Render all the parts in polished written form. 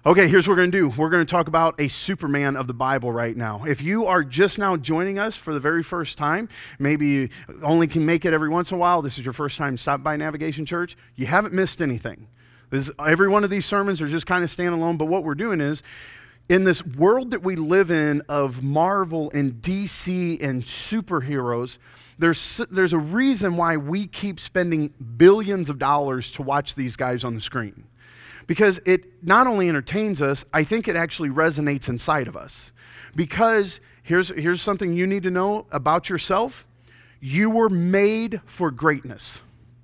Okay, here's what we're going to do. We're going to talk about a Superman of the Bible right now. If you are just now joining us for the very first time, maybe you only can make it every once in a while, this is your first time to stop by Navigation Church, you haven't missed anything. Every one of these sermons are just kind of standalone, but what we're doing is, in this world that we live in of Marvel and DC and superheroes, there's a reason why we keep spending billions of dollars to watch these guys on the screen. Because it not only entertains us, I think it actually resonates inside of us. Because here's something you need to know about yourself. You were made for greatness.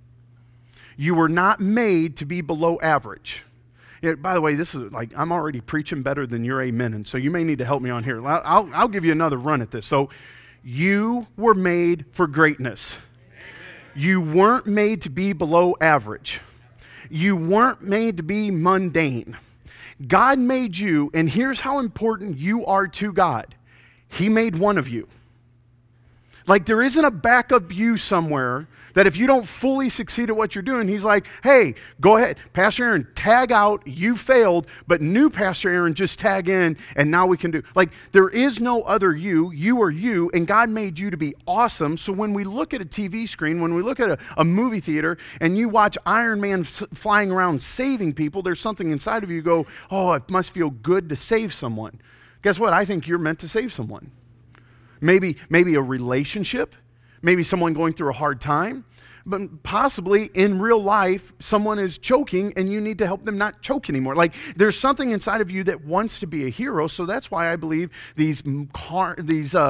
You were not made to be below average. Yeah, by the way, this is like, I'm already preaching better than your amen, and so you may need to help me on here. I'll give you another run at this. So, you were made for greatness. Amen. You weren't made to be below average. You weren't made to be mundane. God made you, and here's how important you are to God. He made one of you. Like, there isn't a backup you somewhere that if you don't fully succeed at what you're doing, he's like, hey, go ahead, Pastor Aaron, tag out, you failed, but new Pastor Aaron, just tag in, and now we can do. Like, there is no other you are you, and God made you to be awesome. So when we look at a TV screen, when we look at a movie theater, and you watch Iron Man flying around saving people, there's something inside of you go, oh, it must feel good to save someone. Guess what? I think you're meant to save someone. Maybe a relationship, maybe someone going through a hard time, but possibly in real life, someone is choking and you need to help them not choke anymore. Like, there's something inside of you that wants to be a hero, so that's why I believe these Marvel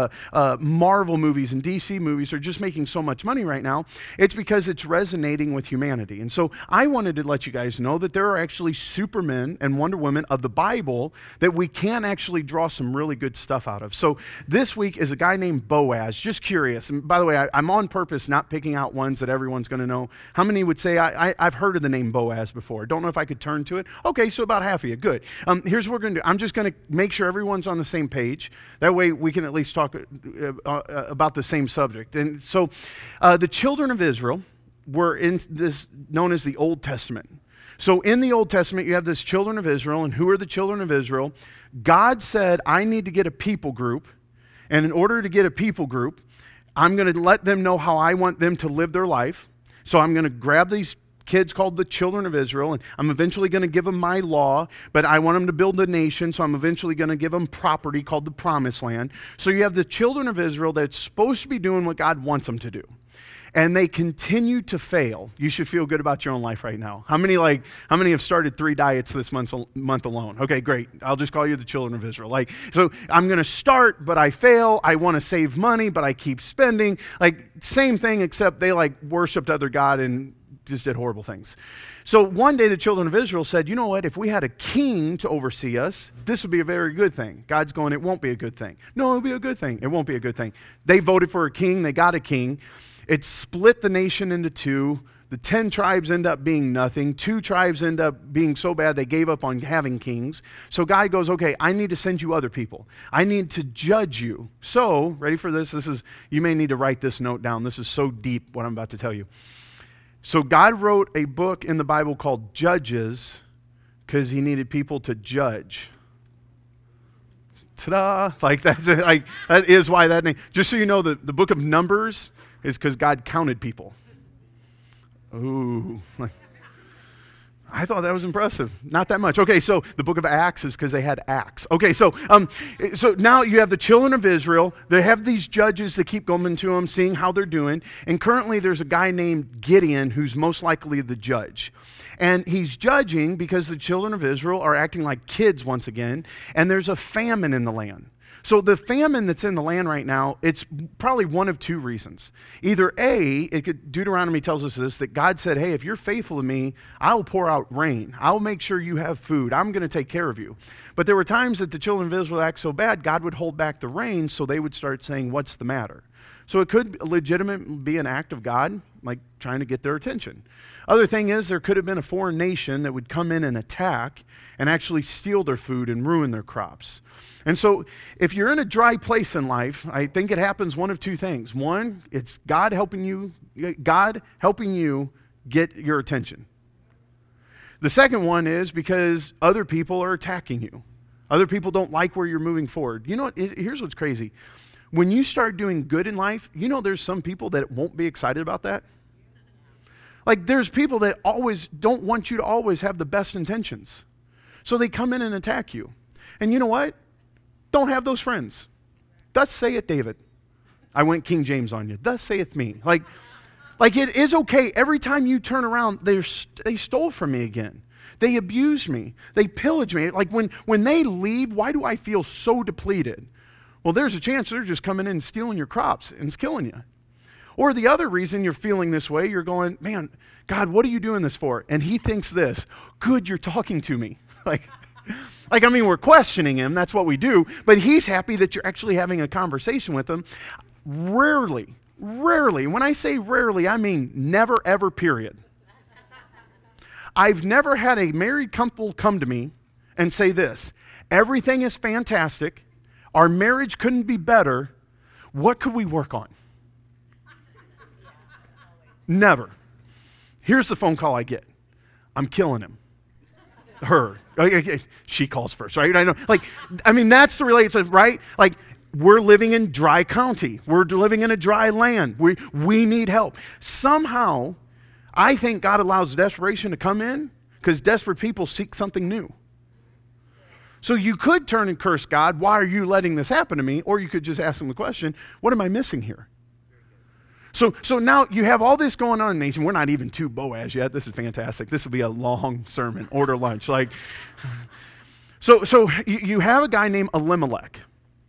movies and DC movies are just making so much money right now. It's because it's resonating with humanity. And so I wanted to let you guys know that there are actually Supermen and Wonder Women of the Bible that we can actually draw some really good stuff out of. So this week is a guy named Boaz, just curious. And by the way, I'm on purpose not picking out ones that everyone's going to know. How many would say, I've heard of the name Boaz before? Don't know if I could turn to it. Okay, so about half of you. Good. Here's what we're going to do. I'm just going to make sure everyone's on the same page. That way we can at least talk about the same subject. And so the children of Israel were in this known as the Old Testament. So in the Old Testament, you have this children of Israel. And who are the children of Israel? God said, I need to get a people group. And in order to get a people group, I'm going to let them know how I want them to live their life. So I'm going to grab these kids called the children of Israel, and I'm eventually going to give them my law, but I want them to build a nation, so I'm eventually going to give them property called the Promised Land. So you have the children of Israel that's supposed to be doing what God wants them to do. And they continue to fail. You should feel good about your own life right now. How many have started 3 diets this month alone? Okay, great. I'll just call you the children of Israel. Like, so I'm going to start, but I fail. I want to save money, but I keep spending. Like, same thing, except they worshiped other God and just did horrible things. So one day the children of Israel said, you know what, if we had a king to oversee us, this would be a very good thing. God's going, it won't be a good thing. No, it'll be a good thing. It won't be a good thing. They voted for a king. They got a king. It split the nation into two. The 10 tribes end up being nothing. 2 tribes end up being so bad they gave up on having kings. So God goes, okay, I need to send you other people. I need to judge you. So, ready for this? You may need to write this note down. This is so deep, what I'm about to tell you. So God wrote a book in the Bible called Judges because he needed people to judge. Ta-da! That is why that name. Just so you know, the book of Numbers is because God counted people. Ooh. I thought that was impressive. Not that much. Okay, so the book of Acts is because they had Acts. Okay, so now you have the children of Israel. They have these judges that keep going to them, seeing how they're doing. And currently there's a guy named Gideon who's most likely the judge. And he's judging because the children of Israel are acting like kids once again. And there's a famine in the land. So the famine that's in the land right now, it's probably one of 2 reasons. Either A, Deuteronomy tells us this, that God said, hey, if you're faithful to me, I'll pour out rain. I'll make sure you have food. I'm going to take care of you. But there were times that the children of Israel act so bad, God would hold back the rain, so they would start saying, what's the matter? So it could legitimately be an act of God, like trying to get their attention. Other thing is, there could have been a foreign nation that would come in and attack and actually steal their food and ruin their crops. And so if you're in a dry place in life, I think it happens one of 2 things. One, it's God helping you get your attention. The second one is because other people are attacking you. Other people don't like where you're moving forward. You know what? Here's what's crazy. When you start doing good in life, you know there's some people that won't be excited about that. Like there's people that always don't want you to always have the best intentions. So they come in and attack you. And you know what? Don't have those friends. Thus saith David. I went King James on you. Thus saith me. Like it is okay. Every time you turn around, they stole from me again. They abused me. They pillaged me. Like when they leave, why do I feel so depleted? Well, there's a chance they're just coming in and stealing your crops and it's killing you. Or the other reason you're feeling this way, you're going, man, God, what are you doing this for? And he thinks this, good, you're talking to me. I mean, we're questioning him. That's what we do. But he's happy that you're actually having a conversation with him. Rarely, when I say rarely, I mean never, ever, period. I've never had a married couple come to me and say this, everything is fantastic. Our marriage couldn't be better. What could we work on? Never. Here's the phone call I get. I'm killing him. Her. She calls first, right? I mean, that's the relationship, right? Like, we're living in dry county. We're living in a dry land. We need help. Somehow, I think God allows desperation to come in because desperate people seek something new. So you could turn and curse God, why are you letting this happen to me? Or you could just ask him the question, what am I missing here? So now you have all this going on in the nation. We're not even to Boaz yet. This is fantastic. This will be a long sermon. Order lunch. So you have a guy named Elimelech.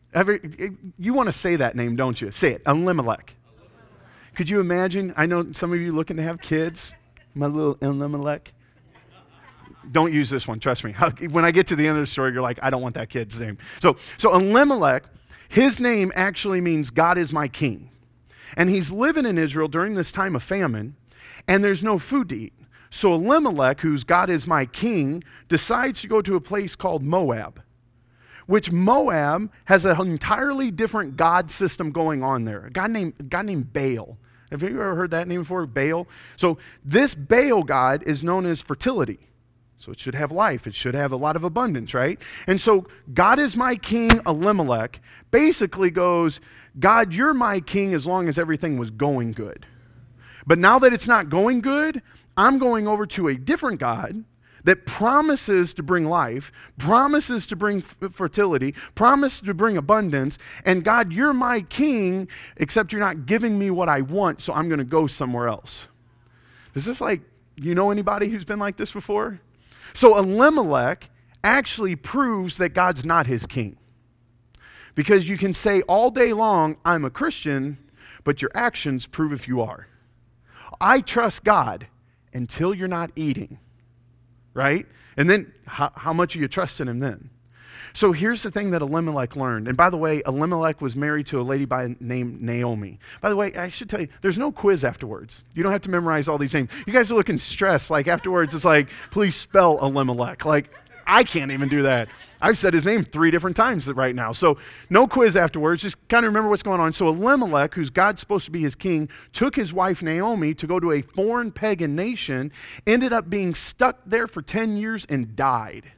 You want to say that name, don't you? Say it, Elimelech. Could you imagine? I know some of you looking to have kids. My little Elimelech. Don't use this one, trust me. When I get to the end of the story, you're like, I don't want that kid's name. So Elimelech, his name actually means God is my king. And he's living in Israel during this time of famine, and there's no food to eat. So Elimelech, who's God is my king, decides to go to a place called Moab, which Moab has an entirely different god system going on there. A god named Baal. Have you ever heard that name before? Baal? So this Baal god is known as fertility. So it should have life. It should have a lot of abundance, right? And so God is my king, Elimelech, basically goes, God, you're my king as long as everything was going good. But now that it's not going good, I'm going over to a different God that promises to bring life, promises to bring fertility, promises to bring abundance, and God, you're my king, except you're not giving me what I want, so I'm going to go somewhere else. Is this you know anybody who's been like this before? So Elimelech actually proves that God's not his king. Because you can say all day long, I'm a Christian, but your actions prove if you are. I trust God until you're not eating, right? And then how much are you trusting him then? So here's the thing that Elimelech learned. And by the way, Elimelech was married to a lady named Naomi. By the way, I should tell you, there's no quiz afterwards. You don't have to memorize all these names. You guys are looking stressed. Afterwards, it's please spell Elimelech. I can't even do that. I've said his name 3 different times right now. So no quiz afterwards. Just kind of remember what's going on. So Elimelech, who's God's supposed to be his king, took his wife Naomi to go to a foreign pagan nation, ended up being stuck there for 10 years and died.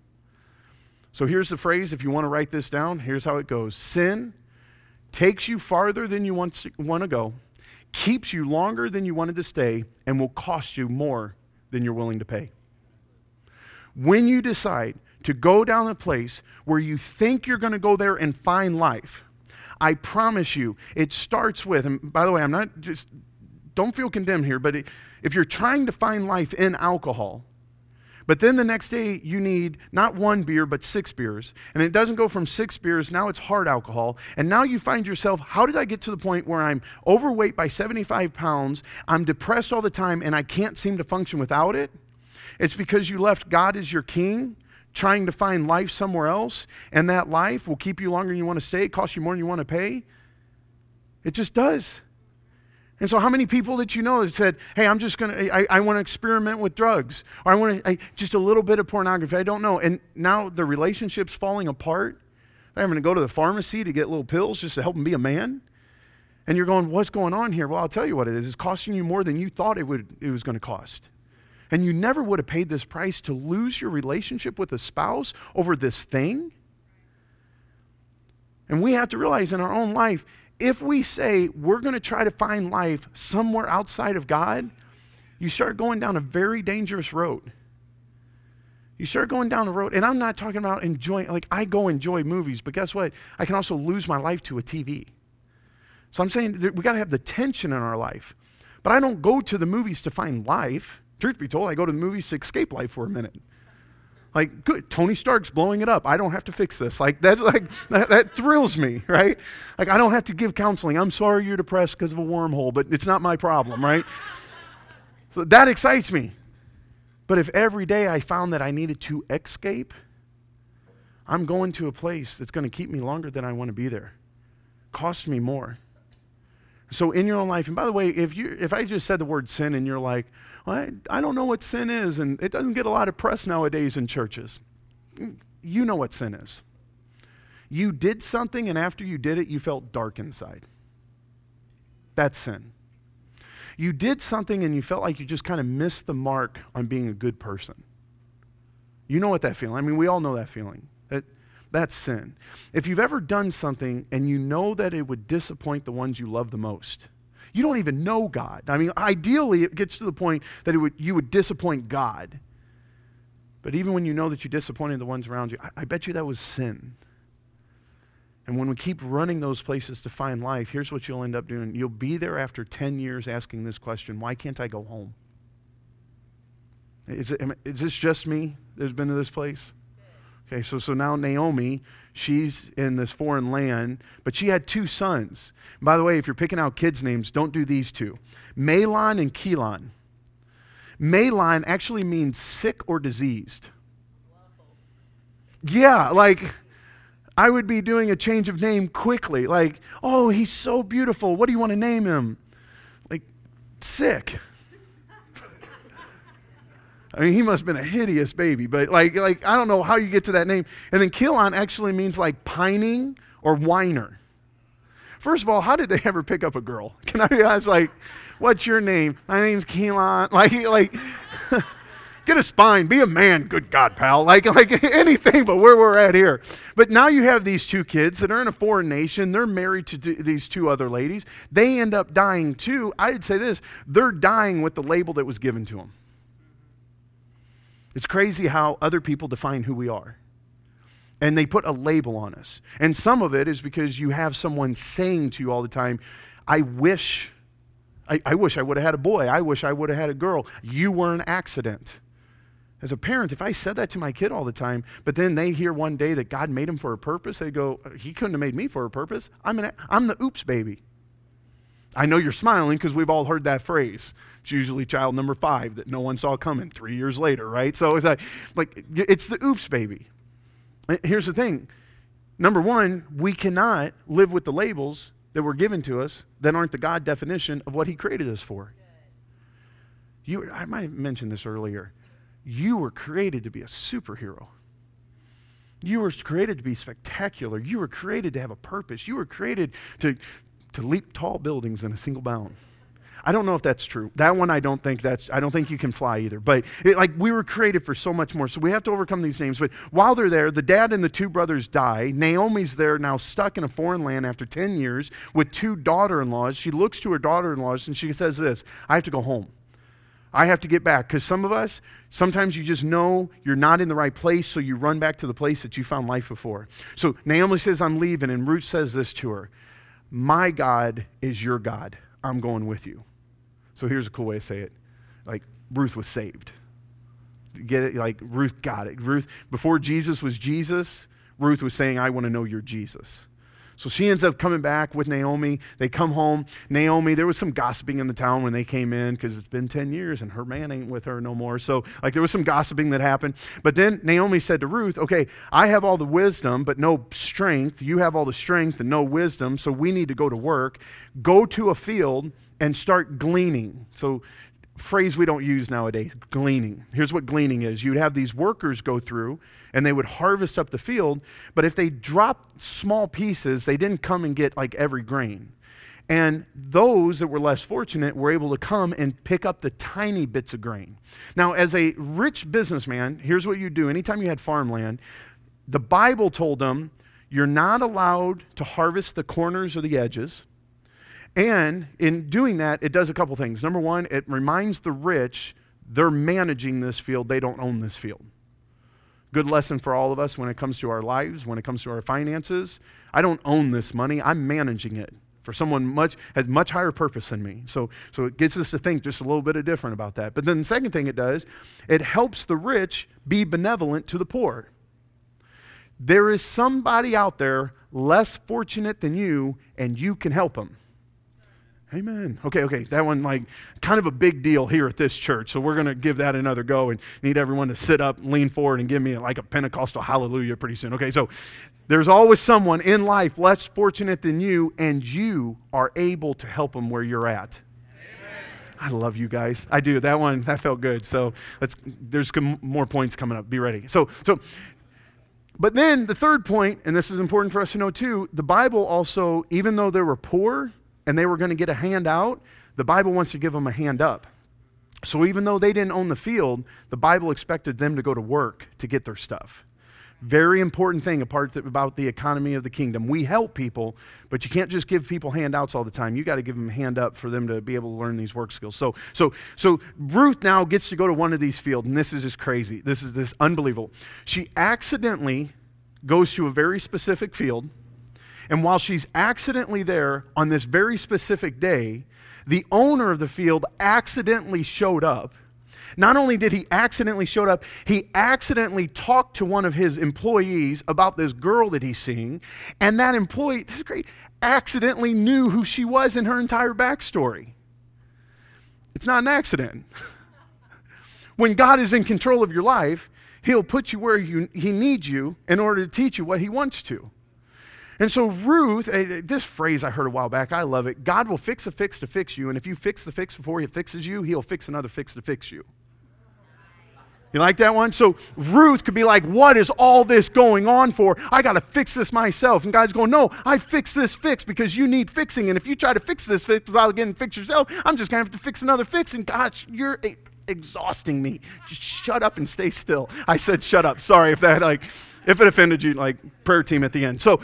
So here's the phrase, if you want to write this down, here's how it goes. Sin takes you farther than you want to go, keeps you longer than you wanted to stay, and will cost you more than you're willing to pay. When you decide to go down a place where you think you're going to go there and find life, I promise you, it starts with, and by the way, don't feel condemned here, but if you're trying to find life in alcohol, but then the next day you need not 1 beer, but 6 beers. And it doesn't go from 6 beers, now it's hard alcohol. And now you find yourself, how did I get to the point where I'm overweight by 75 pounds, I'm depressed all the time, and I can't seem to function without it? It's because you left God as your king, trying to find life somewhere else, and that life will keep you longer than you want to stay, cost you more than you want to pay. It just does. And so how many people that you know that said, hey, I'm just going to, I want to experiment with drugs, or I want to, just a little bit of pornography, I don't know. And now the relationship's falling apart. They're having to go to the pharmacy to get little pills just to help them be a man. And you're going, what's going on here? Well, I'll tell you what it is. It's costing you more than you thought it was going to cost. And you never would have paid this price to lose your relationship with a spouse over this thing. And we have to realize in our own life, if we say we're going to try to find life somewhere outside of God, you start going down a very dangerous road. You start going down the road, and I'm not talking about enjoying, like I go enjoy movies, but guess what? I can also lose my life to a TV. So I'm saying we got to have the tension in our life. But I don't go to the movies to find life. Truth be told, I go to the movies to escape life for a minute. Like, good, Tony Stark's blowing it up. I don't have to fix this. Like, that's like, that thrills me, right? Like, I don't have to give counseling. I'm sorry you're depressed because of a wormhole, but it's not my problem, right? So that excites me. But if every day I found that I needed to escape, I'm going to a place that's going to keep me longer than I want to be there. Cost me more. So in your own life, and by the way, if I just said the word sin and you're like, well, I don't know what sin is, and it doesn't get a lot of press nowadays in churches. You know what sin is. You did something, and after you did it, you felt dark inside. That's sin. You did something, and you felt like you just kind of missed the mark on being a good person. You know what that feeling, I mean, we all know that feeling. That's sin. If you've ever done something, and you know that it would disappoint the ones you love the most, you don't even know God. I mean, ideally, it gets to the point that you would disappoint God. But even when you know that you disappointed the ones around you, I bet you that was sin. And when we keep running those places to find life, here's what you'll end up doing. You'll be there after 10 years asking this question, why can't I go home? Is this just me that's been to this place? Okay, so now Naomi, she's in this foreign land, but she had 2 sons. And by the way, if you're picking out kids' names, don't do these 2. Mahlon and Chilion. Mahlon actually means sick or diseased. Yeah, like I would be doing a change of name quickly. Like, oh, he's so beautiful. What do you want to name him? Like, sick. I mean, he must have been a hideous baby, but like I don't know how you get to that name. And then Chilion actually means like pining or whiner. First of all, how did they ever pick up a girl? Can I be honest? Like, what's your name? My name's Chilion. Like, get a spine. Be a man. Good God, pal. Like anything but where we're at here. But now you have these 2 kids that are in a foreign nation. They're married to these 2 other ladies. They end up dying too. I'd say this. They're dying with the label that was given to them. It's crazy how other people define who we are. And they put a label on us. And some of it is because you have someone saying to you all the time, I wish I would have had a boy. I wish I would have had a girl. You were an accident. As a parent, if I said that to my kid all the time, but then they hear one day that God made him for a purpose, they go, he couldn't have made me for a purpose. I'm the oops baby. I know you're smiling because we've all heard that phrase. It's usually child number 5 that no one saw coming 3 years later, right? So it's like it's the oops baby. Here's the thing. Number 1, we cannot live with the labels that were given to us that aren't the God definition of what he created us for. I might have mentioned this earlier. You were created to be a superhero. You were created to be spectacular. You were created to have a purpose. You were created to leap tall buildings in a single bound. I don't know if that's true. That one I don't think you can fly either. But we were created for so much more. So we have to overcome these names. But while they're there, the dad and the 2 brothers die. Naomi's there now stuck in a foreign land after 10 years with 2 daughter-in-laws. She looks to her daughter-in-laws and she says this, I have to go home. I have to get back. Because some of us, sometimes you just know you're not in the right place, so you run back to the place that you found life before. So Naomi says, I'm leaving. And Ruth says this to her, my God is your God. I'm going with you. So here's a cool way to say it. Like, Ruth was saved. Get it? Like, Ruth got it. Ruth, before Jesus was Jesus, Ruth was saying, I want to know you're Jesus. So she ends up coming back with Naomi. They come home. Naomi, there was some gossiping in the town when they came in because it's been 10 years and her man ain't with her no more. So there was some gossiping that happened. But then Naomi said to Ruth, okay, I have all the wisdom but no strength. You have all the strength and no wisdom, so we need to go to work. Go to a field and start gleaning. So phrase we don't use nowadays, gleaning. Here's what gleaning is. You'd have these workers go through and they would harvest up the field, but if they dropped small pieces, they didn't come and get like every grain. And those that were less fortunate were able to come and pick up the tiny bits of grain. Now, as a rich businessman, here's what you do. Anytime you had farmland, the Bible told them you're not allowed to harvest the corners or the edges. And in doing that, it does a couple things. Number one, it reminds the rich they're managing this field. They don't own this field. Good lesson for all of us when it comes to our lives, when it comes to our finances. I don't own this money. I'm managing it for someone has much higher purpose than me. So it gets us to think just a little bit different about that. But then the second thing it does, it helps the rich be benevolent to the poor. There is somebody out there less fortunate than you, and you can help them. Amen. Okay. That one, like, kind of a big deal here at this church. So we're going to give that another go and need everyone to sit up, lean forward, and give me like a Pentecostal hallelujah pretty soon. Okay, so there's always someone in life less fortunate than you, and you are able to help them where you're at. Amen. I love you guys. I do. That felt good. So there's more points coming up. Be ready. But then the third point, and this is important for us to know too, the Bible also, even though they were poor, and they were going to get a hand out, the Bible wants to give them a hand up. So even though they didn't own the field, the Bible expected them to go to work to get their stuff. Very important thing about the economy of the kingdom. We help people, but you can't just give people handouts all the time. You got to give them a hand up for them to be able to learn these work skills. So Ruth now gets to go to one of these fields, and this is just crazy. This is unbelievable. She accidentally goes to a very specific field. And while she's accidentally there on this very specific day, the owner of the field accidentally showed up. Not only did he accidentally show up, he accidentally talked to one of his employees about this girl that he's seeing. And that employee, this is great, accidentally knew who she was and her entire backstory. It's not an accident. When God is in control of your life, he'll put you where he needs you in order to teach you what he wants to. And so Ruth, this phrase I heard a while back, I love it. God will fix a fix to fix you, and if you fix the fix before he fixes you, he'll fix another fix to fix you. You like that one? So Ruth could be like, what is all this going on for? I got to fix this myself. And God's going, no, I fixed this fix because you need fixing. And if you try to fix this fix without getting fixed yourself, I'm just going to have to fix another fix. And gosh, you're exhausting me. Just shut up and stay still. I said shut up. Sorry if it offended you, prayer team at the end. So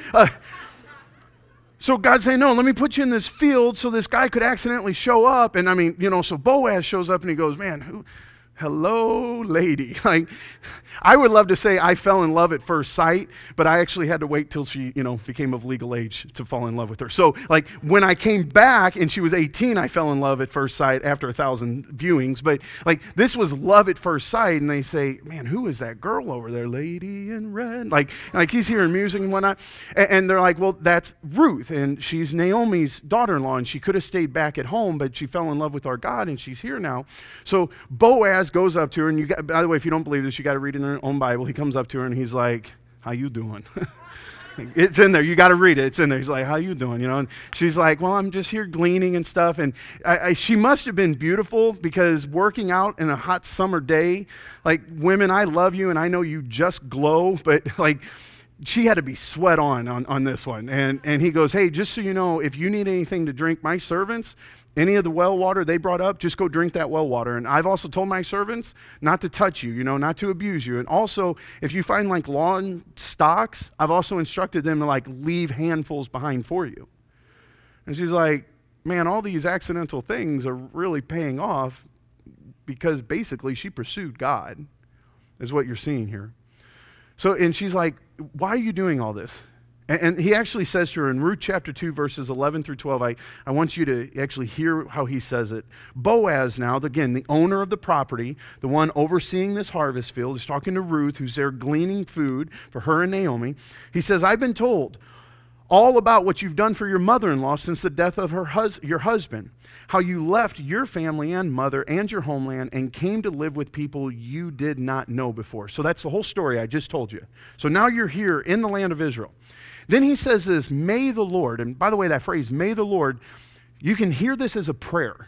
God's saying, no, let me put you in this field so this guy could accidentally show up. And so Boaz shows up and he goes, man, hello, lady. I would love to say I fell in love at first sight, but I actually had to wait till she, became of legal age to fall in love with her. So, when I came back and she was 18, I fell in love at first sight after 1,000 viewings. But, this was love at first sight, and they say, man, who is that girl over there, lady in red? He's hearing music and whatnot. And they're like, well, that's Ruth, and she's Naomi's daughter-in-law, and she could have stayed back at home, but she fell in love with our God, and she's here now. So Boaz goes up to her, and by the way, if you don't believe this, you got to read it in their own Bible. He comes up to her and he's like, how you doing? It's in there. You got to read it. It's in there. He's like, how you doing? And she's like, well, I'm just here gleaning and stuff. And she must have been beautiful because working out in a hot summer day, women, I love you and I know you just glow, but she had to be sweat on this one. And he goes, hey, just so you know, if you need anything to drink, my servants, any of the well water they brought up, just go drink that well water. And I've also told my servants not to touch you, not to abuse you. And also, if you find lawn stalks, I've also instructed them to leave handfuls behind for you. And she's like, man, all these accidental things are really paying off because basically she pursued God, is what you're seeing here. So, and she's like, why are you doing all this? And he actually says to her in Ruth chapter 2, verses 11 through 12, I want you to actually hear how he says it. Boaz now, again, the owner of the property, the one overseeing this harvest field, is talking to Ruth, who's there gleaning food for her and Naomi. He says, I've been told all about what you've done for your mother-in-law since the death of your husband, how you left your family and mother and your homeland and came to live with people you did not know before. So that's the whole story I just told you. So now you're here in the land of Israel. Then he says this, may the Lord, and by the way, that phrase, may the Lord, you can hear this as a prayer.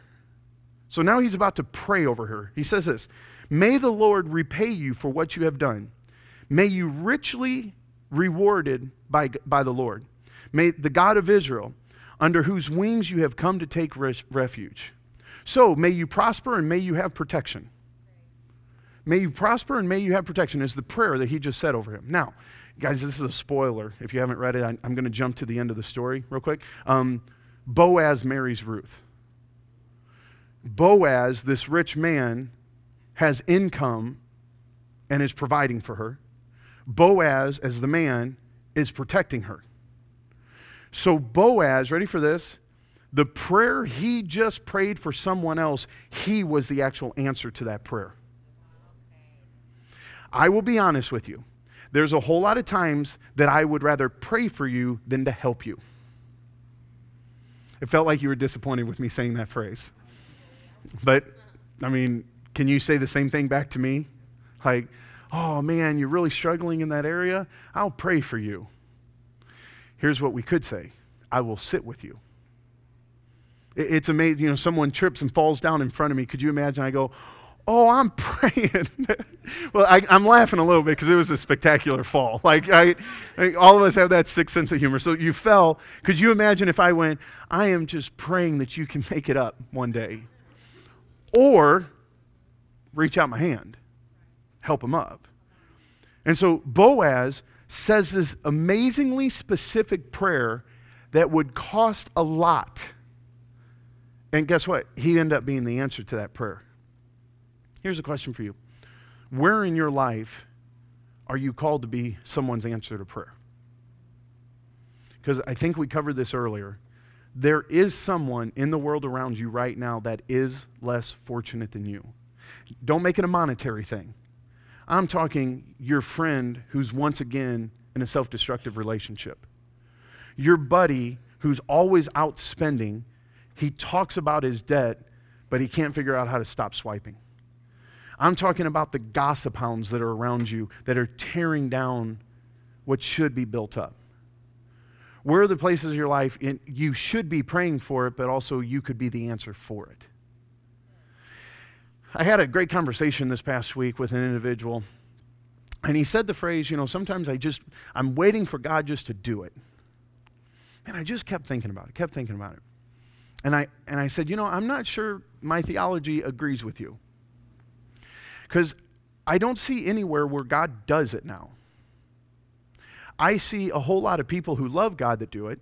So now he's about to pray over her. He says this, may the Lord repay you for what you have done. May you richly rewarded by the Lord. May the God of Israel under whose wings you have come to take refuge. So may you prosper and may you have protection. May you prosper and may you have protection is the prayer that he just said over him. Now, guys, this is a spoiler. If you haven't read it, I'm going to jump to the end of the story real quick. Boaz marries Ruth. Boaz, this rich man, has income and is providing for her. Boaz, as the man, is protecting her. So Boaz, ready for this? The prayer he just prayed for someone else, he was the actual answer to that prayer. I will be honest with you. There's a whole lot of times that I would rather pray for you than to help you. It felt like you were disappointed with me saying that phrase. But, I mean, can you say the same thing back to me? Like, oh man, you're really struggling in that area? I'll pray for you. Here's what we could say. I will sit with you. It's amazing, someone trips and falls down in front of me. Could you imagine? I go, oh, I'm praying. Well, I'm laughing a little bit because it was a spectacular fall. Like, all of us have that sixth sense of humor. So you fell. Could you imagine if I went, I am just praying that you can make it up one day? Or reach out my hand, help him up. And so Boaz says this amazingly specific prayer that would cost a lot. And guess what? He ended up being the answer to that prayer. Here's a question for you. Where in your life are you called to be someone's answer to prayer? Because I think we covered this earlier. There is someone in the world around you right now that is less fortunate than you. Don't make it a monetary thing. I'm talking your friend who's once again in a self-destructive relationship. Your buddy who's always out spending. He talks about his debt, but he can't figure out how to stop swiping. I'm talking about the gossip hounds that are around you that are tearing down what should be built up. Where are the places in your life you should be praying for it, but also you could be the answer for it? I had a great conversation this past week with an individual, and he said the phrase, sometimes I'm waiting for God just to do it. And I just kept thinking about it. And I said, I'm not sure my theology agrees with you. Because I don't see anywhere where God does it now. I see a whole lot of people who love God that do it.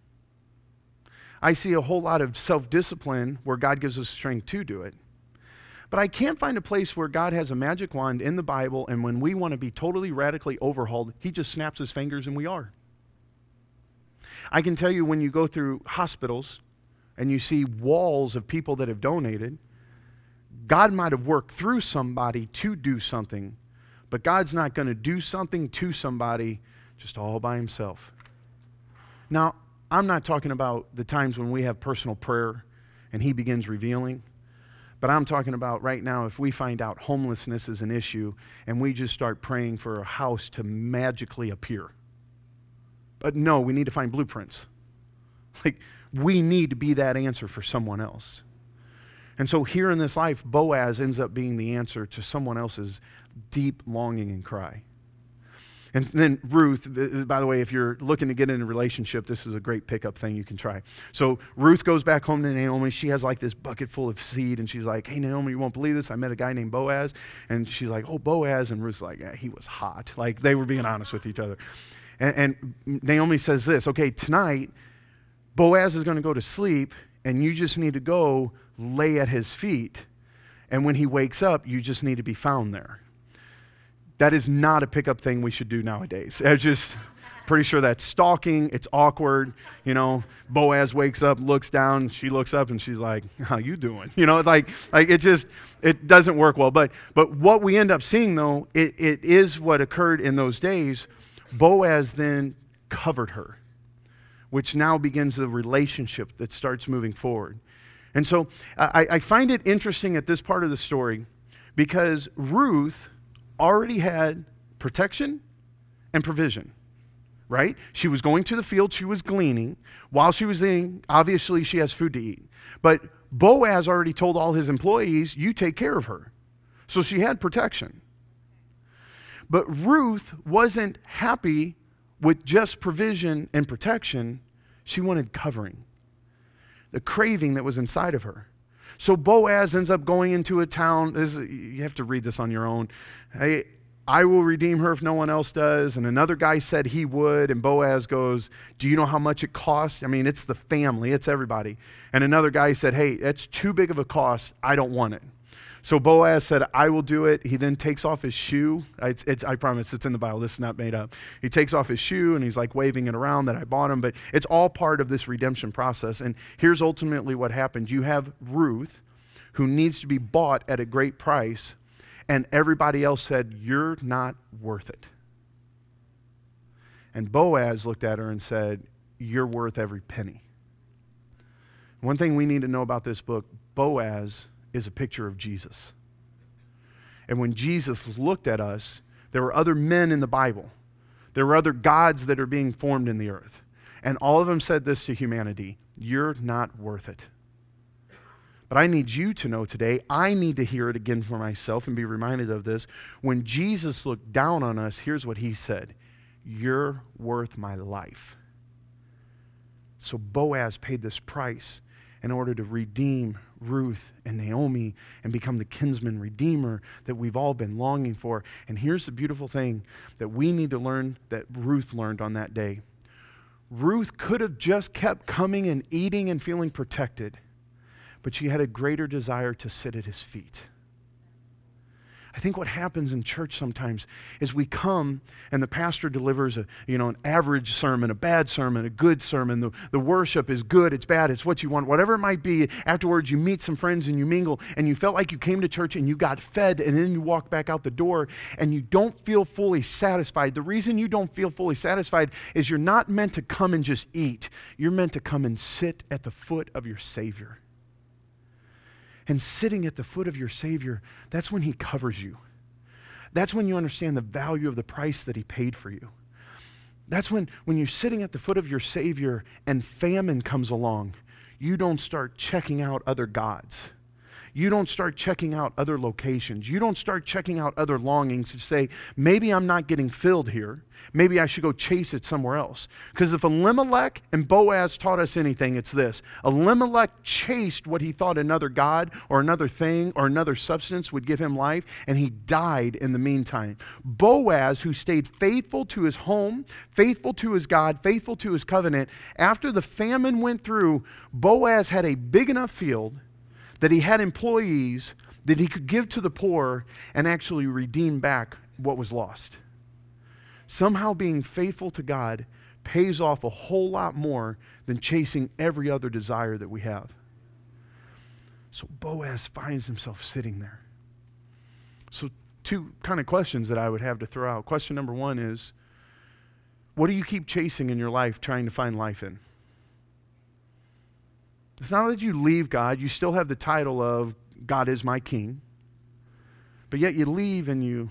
I see a whole lot of self-discipline where God gives us strength to do it. But I can't find a place where God has a magic wand in the Bible, and when we want to be totally radically overhauled, he just snaps his fingers and we are. I can tell you when you go through hospitals and you see walls of people that have donated, God might have worked through somebody to do something, but God's not going to do something to somebody just all by himself. Now, I'm not talking about the times when we have personal prayer and he begins revealing, but I'm talking about right now if we find out homelessness is an issue and we just start praying for a house to magically appear. But no, we need to find blueprints. Like, we need to be that answer for someone else. And so here in this life, Boaz ends up being the answer to someone else's deep longing and cry. And then Ruth, by the way, if you're looking to get in a relationship, this is a great pickup thing you can try. So Ruth goes back home to Naomi. She has like this bucket full of seed, and she's like, hey, Naomi, you won't believe this. I met a guy named Boaz. And she's like, oh, Boaz. And Ruth's like, yeah, he was hot. Like, they were being honest with each other. And Naomi says this, okay, tonight, Boaz is going to go to sleep, and you just need to go lay at his feet. And when he wakes up, you just need to be found there. That is not a pickup thing we should do nowadays. It's just pretty sure that's stalking. It's awkward. Boaz wakes up, looks down. She looks up and she's like, how you doing? Like it doesn't work well. But what we end up seeing though, it is what occurred in those days. Boaz then covered her, which now begins the relationship that starts moving forward. And so I find it interesting at this part of the story because Ruth already had protection and provision, right? She was going to the field, she was gleaning. While she was eating, obviously she has food to eat. But Boaz already told all his employees, you take care of her. So she had protection. But Ruth wasn't happy with just provision and protection. She wanted covering. the craving that was inside of her. So Boaz ends up going into a town. You have to read this on your own. Hey, I will redeem her if no one else does. And another guy said he would. And Boaz goes, do you know how much it costs? I mean, it's the family. It's everybody. And another guy said, hey, that's too big of a cost. I don't want it. So Boaz said, I will do it. He then takes off his shoe. I promise it's in the Bible. This is not made up. He takes off his shoe and he's like waving it around that I bought him. But it's all part of this redemption process. And here's ultimately what happened. You have Ruth, who needs to be bought at a great price. And everybody else said, you're not worth it. And Boaz looked at her and said, you're worth every penny. One thing we need to know about this book, Boaz is a picture of Jesus. And when Jesus looked at us, there were other men in the Bible. There were other gods that are being formed in the earth. And all of them said this to humanity, you're not worth it. But I need you to know today, I need to hear it again for myself and be reminded of this. When Jesus looked down on us, here's what he said, you're worth my life. So Boaz paid this price in order to redeem Ruth and Naomi and become the kinsman redeemer that we've all been longing for. And here's the beautiful thing that we need to learn that Ruth learned on that day. Ruth could have just kept coming and eating and feeling protected, but she had a greater desire to sit at his feet. I think what happens in church sometimes is we come and the pastor delivers an average sermon, a bad sermon, a good sermon. The worship is good, it's bad, it's what you want, whatever it might be. Afterwards, you meet some friends and you mingle and you felt like you came to church and you got fed and then you walk back out the door and you don't feel fully satisfied. The reason you don't feel fully satisfied is you're not meant to come and just eat. You're meant to come and sit at the foot of your Savior. And sitting at the foot of your Savior, that's when he covers you. That's when you understand the value of the price that he paid for you. That's when you're sitting at the foot of your Savior and famine comes along, you don't start checking out other gods. You don't start checking out other locations. You don't start checking out other longings to say, maybe I'm not getting filled here. Maybe I should go chase it somewhere else. Because if Elimelech and Boaz taught us anything, it's this. Elimelech chased what he thought another god or another thing or another substance would give him life, and he died in the meantime. Boaz, who stayed faithful to his home, faithful to his God, faithful to his covenant, after the famine went through, Boaz had a big enough field that he had employees that he could give to the poor and actually redeem back what was lost. Somehow being faithful to God pays off a whole lot more than chasing every other desire that we have. So Boaz finds himself sitting there. So two kind of questions that I would have to throw out. Question number one is, what do you keep chasing in your life, trying to find life in? It's not that you leave God. You still have the title of God is my king. But yet you leave and you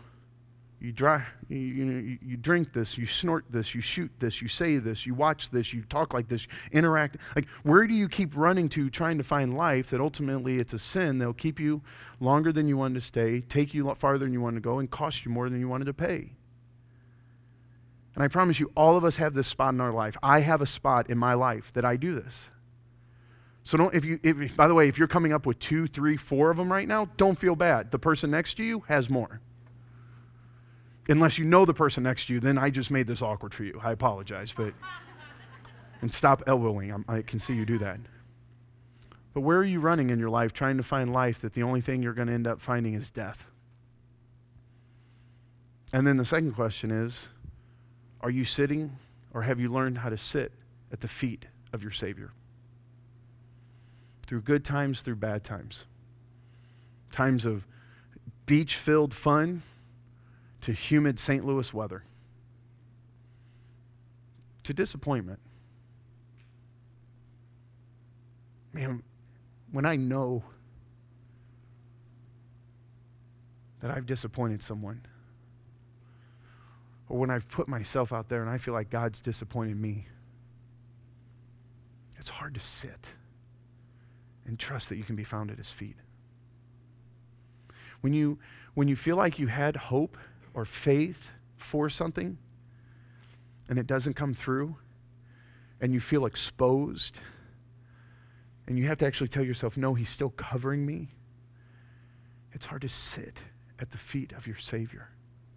drink this, you snort this, you shoot this, you say this, you watch this, you talk like this, you interact. Like, where do you keep running to trying to find life that ultimately it's a sin that'll keep you longer than you wanted to stay, take you farther than you wanted to go, and cost you more than you wanted to pay? And I promise you, all of us have this spot in our life. I have a spot in my life that I do this. So by the way, if you're coming up with 2, 3, 4 of them right now, don't feel bad. The person next to you has more. Unless you know the person next to you, then I just made this awkward for you. I apologize, and stop elbowing. I can see you do that. But where are you running in your life trying to find life that the only thing you're going to end up finding is death? And then the second question is, are you sitting or have you learned how to sit at the feet of your Savior? Through good times, through bad times. Times of beach-filled fun to humid St. Louis weather. To disappointment. Man, when I know that I've disappointed someone, or when I've put myself out there and I feel like God's disappointed me, it's hard to sit and trust that you can be found at his feet. When you feel like you had hope or faith for something and it doesn't come through and you feel exposed, and you have to actually tell yourself, no, he's still covering me, it's hard to sit at the feet of your Savior.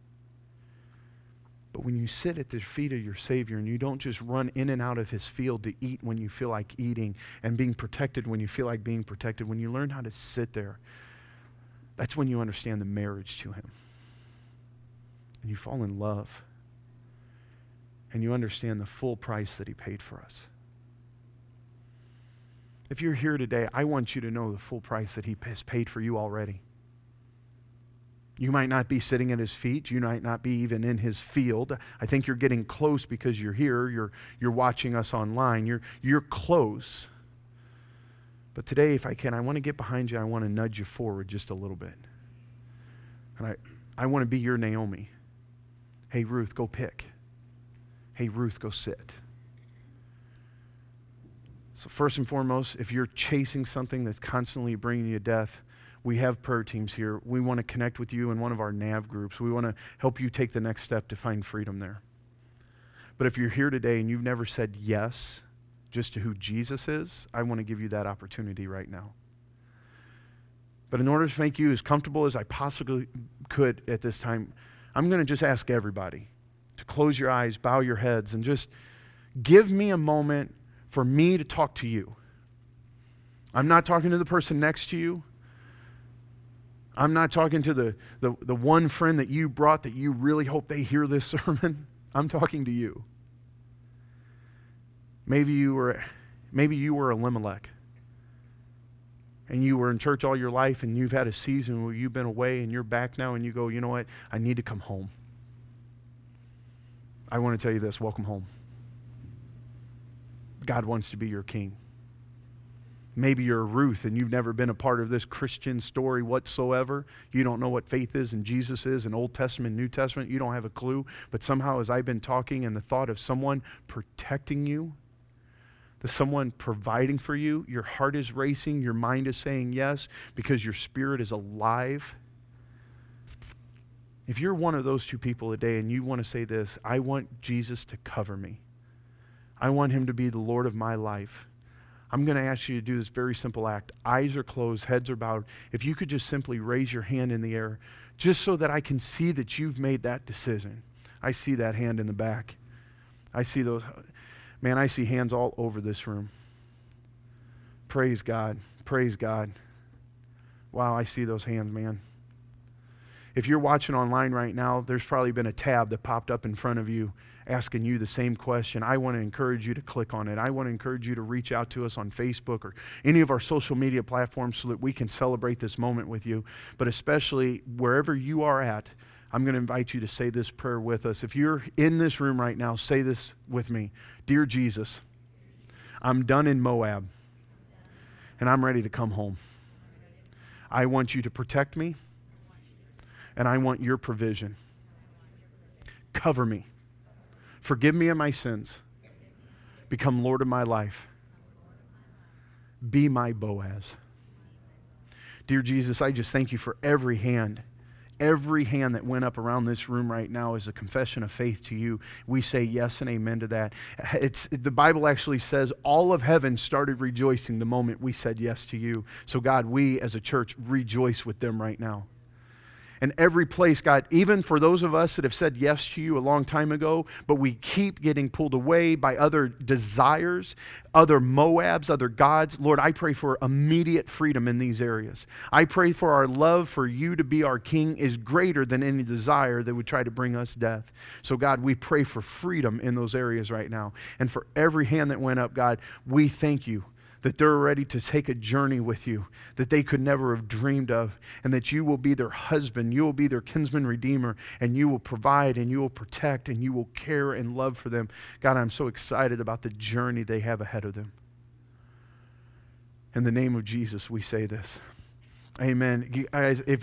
But when you sit at the feet of your Savior and you don't just run in and out of his field to eat when you feel like eating and being protected when you feel like being protected, when you learn how to sit there, that's when you understand the marriage to him. And you fall in love. And you understand the full price that he paid for us. If you're here today, I want you to know the full price that he has paid for you already. You might not be sitting at his feet. You might not be even in his field. I think you're getting close because you're here. You're watching us online. You're close. But today, if I can, I want to get behind you. I want to nudge you forward just a little bit. And I want to be your Naomi. Hey, Ruth, go pick. Hey, Ruth, go sit. So first and foremost, if you're chasing something that's constantly bringing you death, we have prayer teams here. We want to connect with you in one of our NAV groups. We want to help you take the next step to find freedom there. But if you're here today and you've never said yes just to who Jesus is, I want to give you that opportunity right now. But in order to make you as comfortable as I possibly could at this time, I'm going to just ask everybody to close your eyes, bow your heads, and just give me a moment for me to talk to you. I'm not talking to the person next to you. I'm not talking to the one friend that you brought that you really hope they hear this sermon. I'm talking to you. Maybe you were Elimelech. And you were in church all your life and you've had a season where you've been away and you're back now and you go, you know what? I need to come home. I want to tell you this, welcome home. God wants to be your king. Maybe you're a Ruth and you've never been a part of this Christian story whatsoever. You don't know what faith is and Jesus is and Old Testament, New Testament. You don't have a clue. But somehow as I've been talking and the thought of someone protecting you, the someone providing for you, your heart is racing, your mind is saying yes because your spirit is alive. If you're one of those two people today and you want to say this, I want Jesus to cover me. I want him to be the Lord of my life. I'm going to ask you to do this very simple act. Eyes are closed, heads are bowed. If you could just simply raise your hand in the air, just so that I can see that you've made that decision. I see that hand in the back. I see those. Man, I see hands all over this room. Praise God. Praise God. Wow, I see those hands, man. If you're watching online right now, there's probably been a tab that popped up in front of you asking you the same question. I want to encourage you to click on it. I want to encourage you to reach out to us on Facebook or any of our social media platforms so that we can celebrate this moment with you. But especially wherever you are at, I'm going to invite you to say this prayer with us. If you're in this room right now, say this with me. Dear Jesus, I'm done in Moab and I'm ready to come home. I want you to protect me and I want your provision. Cover me. Forgive me of my sins. Become Lord of my life. Be my Boaz. Dear Jesus, I just thank you for every hand. Every hand that went up around this room right now is a confession of faith to you. We say yes and amen to that. The Bible actually says all of heaven started rejoicing the moment we said yes to you. So God, we as a church rejoice with them right now. And every place, God, even for those of us that have said yes to you a long time ago, but we keep getting pulled away by other desires, other Moabs, other gods, Lord, I pray for immediate freedom in these areas. I pray for our love for you to be our King is greater than any desire that would try to bring us death. So God, we pray for freedom in those areas right now. And for every hand that went up, God, we thank you that they're ready to take a journey with you that they could never have dreamed of, and that you will be their husband, you will be their kinsman redeemer, and you will provide, and you will protect, and you will care and love for them. God, I'm so excited about the journey they have ahead of them. In the name of Jesus, we say this. Amen. You guys, if